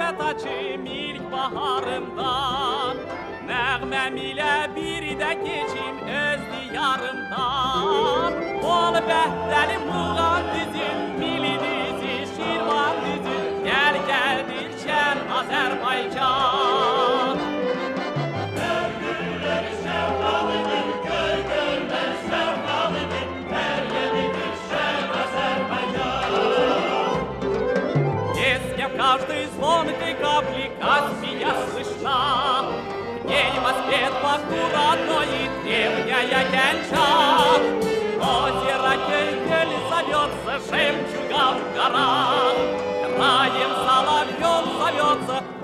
hasret açım ilk baharımdan. Nəğməm ilə bir də keçim öz diyarımdan. Ol bəhdəli muğan düzün, mili düzü, şirvan düzü, gəl gəl dilşən Azərbaycan. Hər gülləri şəvvalıdır, göy göllər şəvvalıdır, hər yeri dilşən Azərbaycan. Песня в каждой звонкой капле Каспия слышна. В ней воспет Баку родной и древняя Генча. Озеро Кельгель зовется жемчугом в горах, краем соловьем зовется